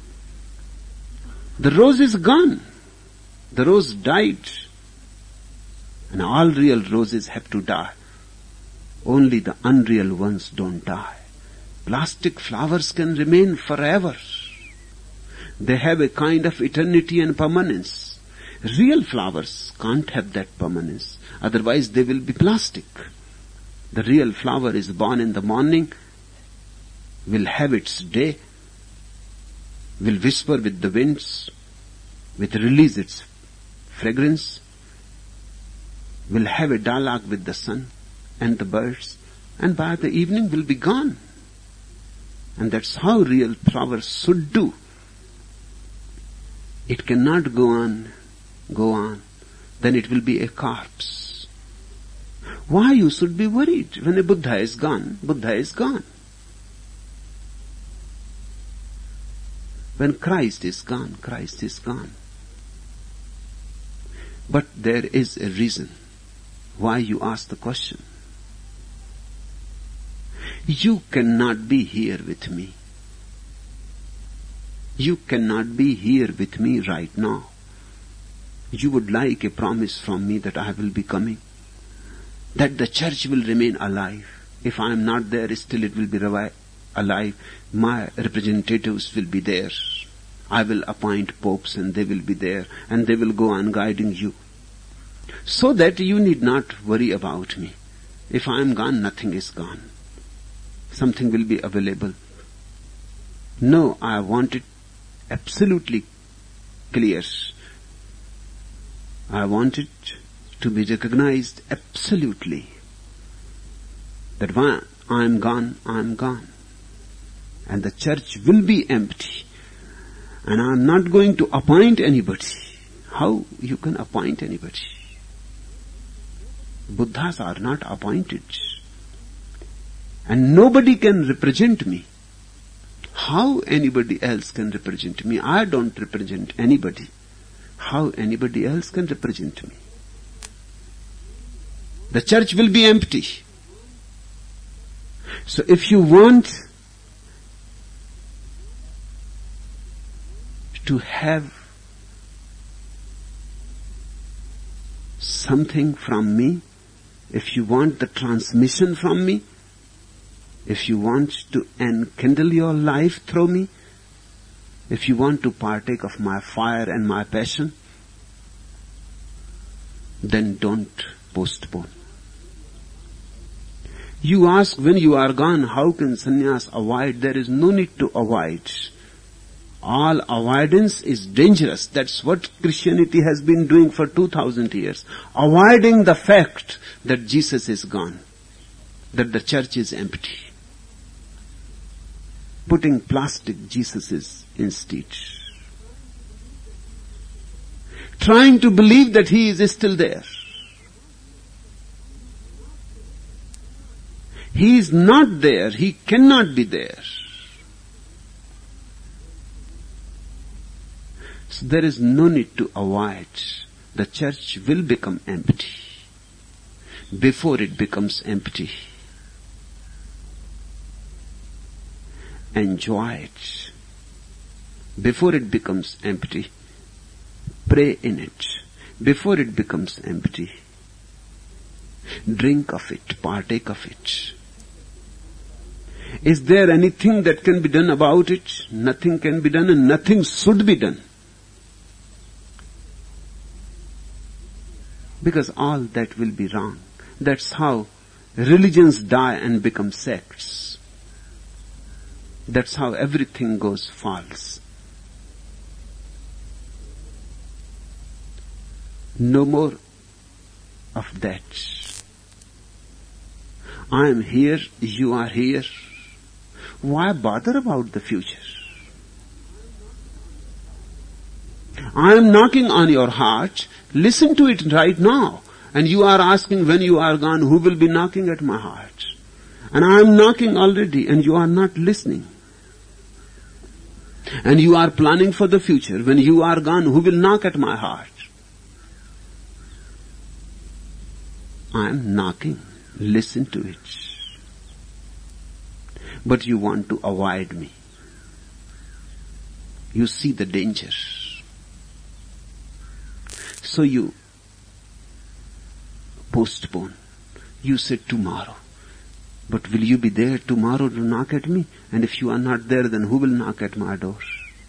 The rose is gone. The rose died. And all real roses have to die. Only the unreal ones don't die. Plastic flowers can remain forever. They have a kind of eternity and permanence. Real flowers can't have that permanence. Otherwise they will be plastic. The real flower is born in the morning, will have its day, will whisper with the winds, will release its fragrance, will have a dialogue with the sun and the birds, and by the evening will be gone. And that's how real flowers should do. It cannot go on, go on. Then it will be a corpse. Why you should be worried? When a Buddha is gone, Buddha is gone. When Christ is gone, Christ is gone. But there is a reason why you ask the question. You cannot be here with me. You cannot be here with me right now. You would like a promise from me that I will be coming, that the church will remain alive. If I am not there, still it will be revi- alive. My representatives will be there. I will appoint popes and they will be there and they will go on guiding you. So that you need not worry about me. If I am gone, nothing is gone. Something will be available. No, I want it absolutely clear. I want it to be recognized absolutely that when I am gone, I am gone. And the church will be empty. And I am not going to appoint anybody. How you can appoint anybody? Buddhas are not appointed. And nobody can represent me. How anybody else can represent me? I don't represent anybody. How anybody else can represent me? The church will be empty. So if you want to have something from me, if you want the transmission from me, if you want to enkindle your life through me, if you want to partake of my fire and my passion, then don't postpone. You ask, when you are gone, how can sannyas avoid? There is no need to avoid. All avoidance is dangerous. That's what Christianity has been doing for two thousand years. Avoiding the fact that Jesus is gone, that the church is empty. Putting plastic Jesuses instead. Trying to believe that he is still there. He is not there. He cannot be there. So there is no need to avoid. The church will become empty before it becomes empty. Enjoy it before it becomes empty. Pray in it before it becomes empty. Drink of it, partake of it. Is there anything that can be done about it? Nothing can be done and nothing should be done. Because all that will be wrong. That's how religions die and become sects. That's how everything goes false. No more of that. I am here, you are here. Why bother about the future? I am knocking on your heart. Listen to it right now. And you are asking, when you are gone, who will be knocking at my heart? And I am knocking already and you are not listening. And you are planning for the future. When you are gone, who will knock at my heart? I am knocking. Listen to it. But you want to avoid me. You see the danger. So you postpone. You say tomorrow. But will you be there tomorrow to knock at me? And if you are not there, then who will knock at my door?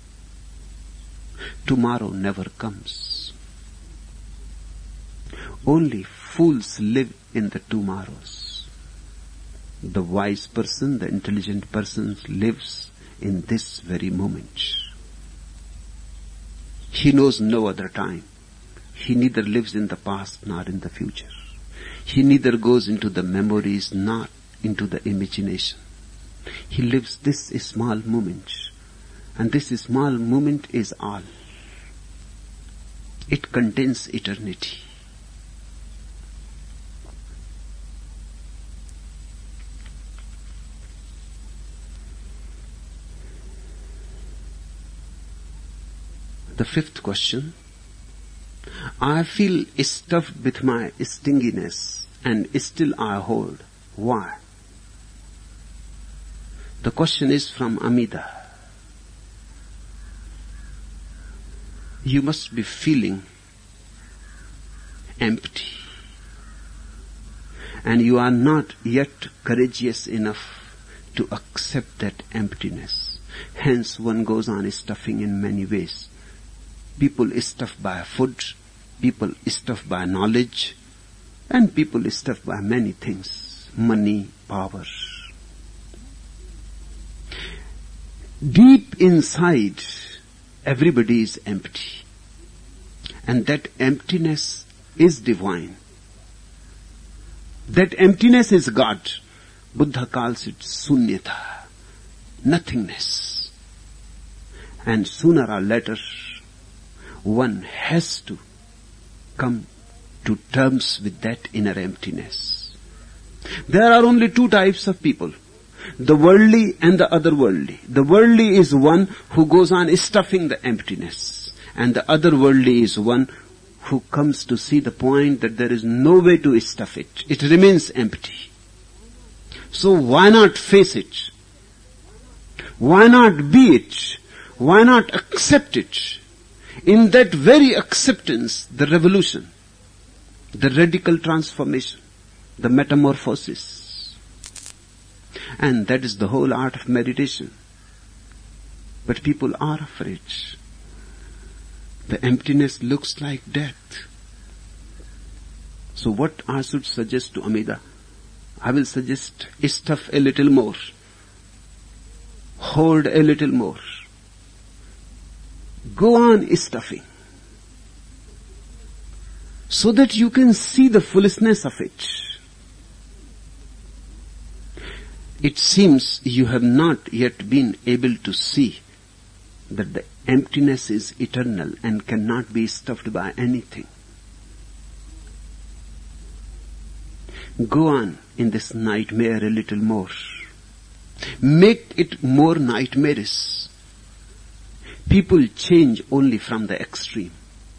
Tomorrow never comes. Only fools live in the tomorrows. The wise person, the intelligent person lives in this very moment. He knows no other time. He neither lives in the past nor in the future. He neither goes into the memories nor into the imagination. He lives this small moment. And this small moment is all. It contains eternity. The fifth question. I feel stuffed with my stinginess and still I hold. Why? The question is from Amida. You must be feeling empty. And you are not yet courageous enough to accept that emptiness. Hence one goes on stuffing in many ways. People stuffed by food, people stuffed by knowledge, and people stuffed by many things. Money, power. Deep inside, everybody is empty. And that emptiness is divine. That emptiness is God. Buddha calls it sunyata, nothingness. And sooner or later, one has to come to terms with that inner emptiness. There are only two types of people. The worldly and the otherworldly. The worldly is one who goes on stuffing the emptiness. And the otherworldly is one who comes to see the point that there is no way to stuff it. It remains empty. So why not face it? Why not be it? Why not accept it? In that very acceptance, the revolution, the radical transformation, the metamorphosis. And that is the whole art of meditation. But people are afraid. The emptiness looks like death. So what I should suggest to Amida? I will suggest stuff a little more. Hold a little more. Go on stuffing. So that you can see the foolishness of it. It seems you have not yet been able to see that the emptiness is eternal and cannot be stuffed by anything. Go on in this nightmare a little more. Make it more nightmarish. People change only from the extreme.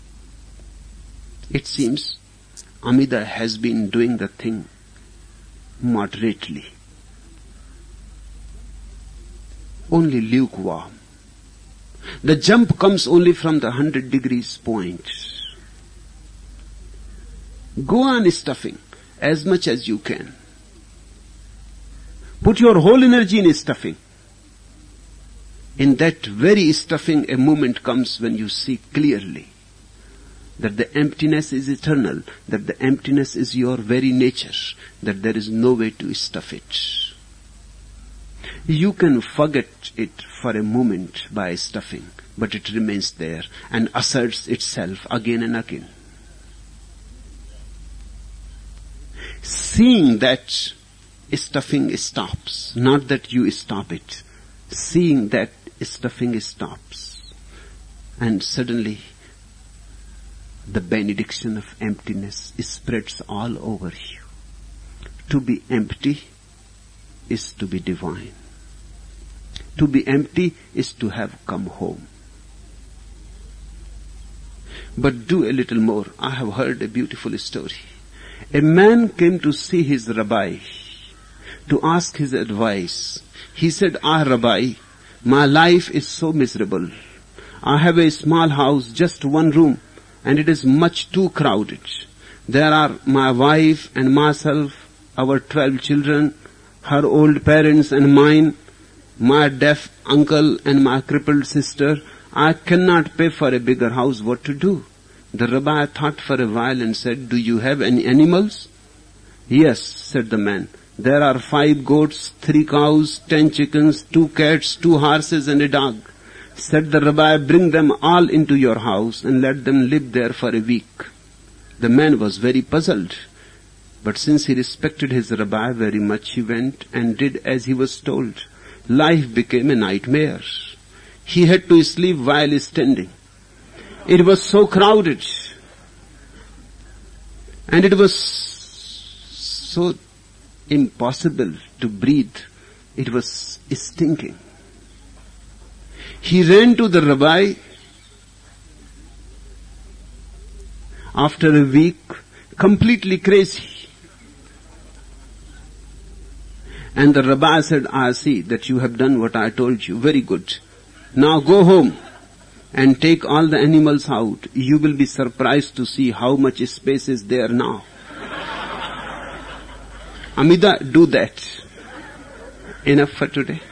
It seems Amida has been doing the thing moderately. Only lukewarm. The jump comes only from the hundred degrees point. Go on stuffing as much as you can. Put your whole energy in stuffing. In that very stuffing, a moment comes when you see clearly that the emptiness is eternal, that the emptiness is your very nature, that there is no way to stuff it. You can forget it for a moment by stuffing, but it remains there and asserts itself again and again. Seeing that stuffing stops, not that you stop it. Seeing that stuffing stops, and suddenly the benediction of emptiness spreads all over you. To be empty is to be divine. To be empty is to have come home. But do a little more. I have heard a beautiful story. A man came to see his rabbi, to ask his advice. He said, "Ah, Rabbi, my life is so miserable. I have a small house, just one room, and it is much too crowded. There are my wife and myself, our twelve children, her old parents and mine, my deaf uncle and my crippled sister. I cannot pay for a bigger house. What to do?" The rabbi thought for a while and said, "Do you have any animals?" "Yes," said the man. "There are five goats, three cows, ten chickens, two cats, two horses and a dog." Said the rabbi, "Bring them all into your house and let them live there for a week." The man was very puzzled, but since he respected his rabbi very much, he went and did as he was told. Life became a nightmare. He had to sleep while standing. It was so crowded, and it was so impossible to breathe. It was stinking. He ran to the rabbi. After a week, completely crazy. And the rabbi said, "I see that you have done what I told you. Very good. Now go home and take all the animals out. You will be surprised to see how much space is there now." Amida, do that. Enough for today.